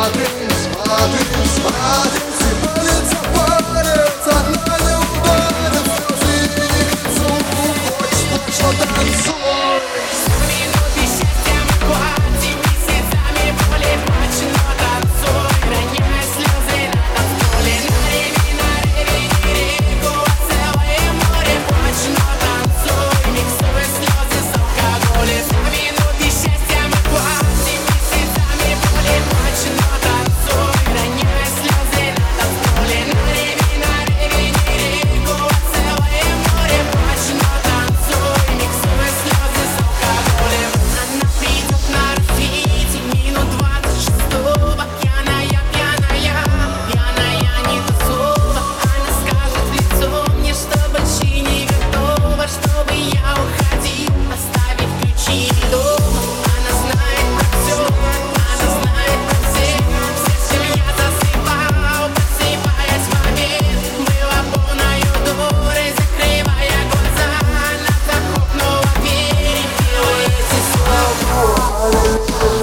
смотри, смотри, смотри, палец о палец, одна не ударит, слезы не к лицу, хочешь, точно танцуй. Минуты счастья мы платим, месяцами боли плачь, но танцуй, роняя слезы на танцполе. На реку, а целое море плачь, но танцуй, миксуя слезы с алкоголем. Минуты счастья мы платим, месяцами боли плачь, но танцуй, роняя слезы на танцполе. На реку, а целое море плачь, но танцуй, миксуя слезы с алкоголем. Она придет на рассвете минут 26-го. Пьяная, пьяная, пьяная не то слово. Она скажет в лицо мне, что больше не готова, чтобы я уходил, оставив ключи дома. Она знает про все, она знает про всех. Все, чем я засыпал, просыпаясь в момент, была полною дурой, закрывая глаза. Она захлопнула дверь и пела эти слова.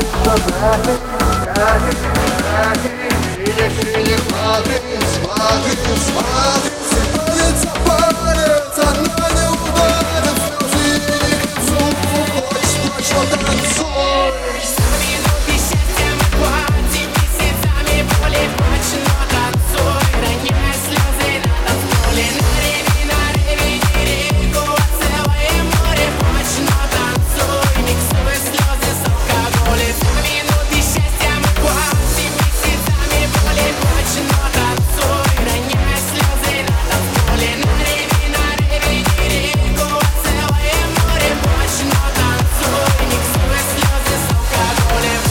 Смотри, смотри, смотри, палец о палец, одна не ударит, слезы не к лицу, хочешь, точно танцуй. Минуты счастья мы платим, месяцами боли плачь, но танцуй, роняя слезы на танцполе. На реку, а целое море плачь, но танцуй, миксуя слезы с алкоголем. Минуты счастья мы платим, месяцами боли плачь, но танцуй, роняя слезы на танцполе. На реку, а целое море плачь, но танцуй, миксуя слезы с алкоголем.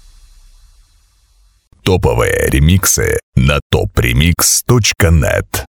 Топовые ремиксы на topremix.net.